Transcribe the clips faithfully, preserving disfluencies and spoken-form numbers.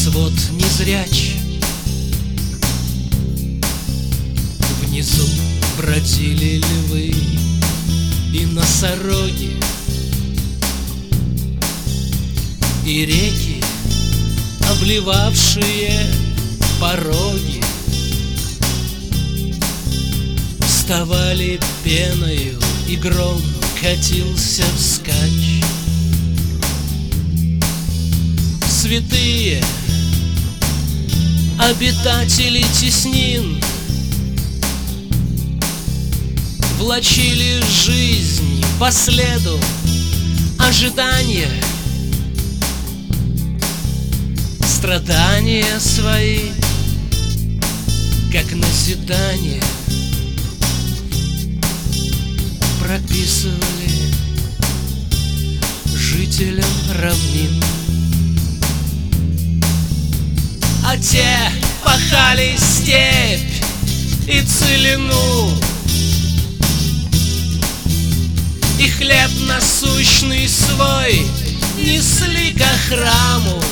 небосвод незряч. Внизу бродили львы и носороги, и реки, обливавшие пороги, вставали пеною, и гром катился вскачь. Святые обитатели теснин влачили жизнь по следу ожидания, страдания свои, как назидание, прописывали жителям равнин. А те пахали степь и целину, и хлеб насущный свой несли ко храму,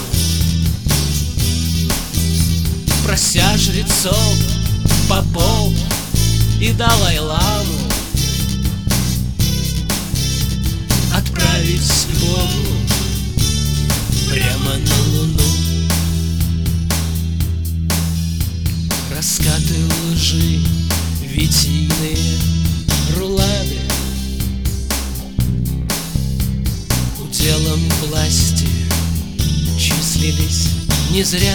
прося жрецов, попов и Далай-ламу отправить к Богу прямо на луну. Раскаты лжи, витийные рулады, уделом власти числились не зря.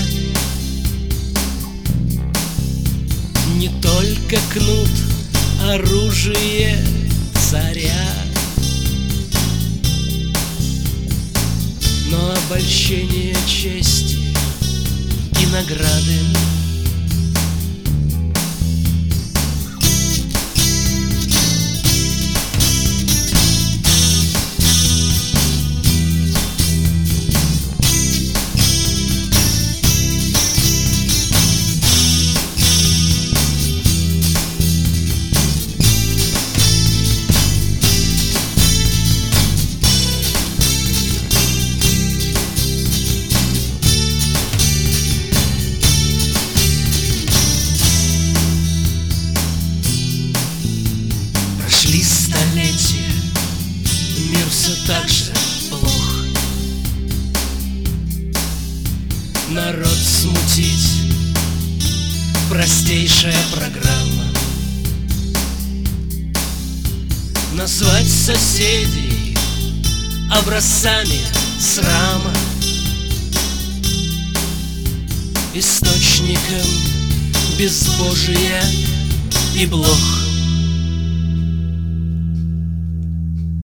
Не только кнут, оружие царя, но обольщение чести и награды. Шли столетия, мир все так же плох. Народ смутить простейшая программа. Назвать соседей образцами срама, источником безбожия и блох.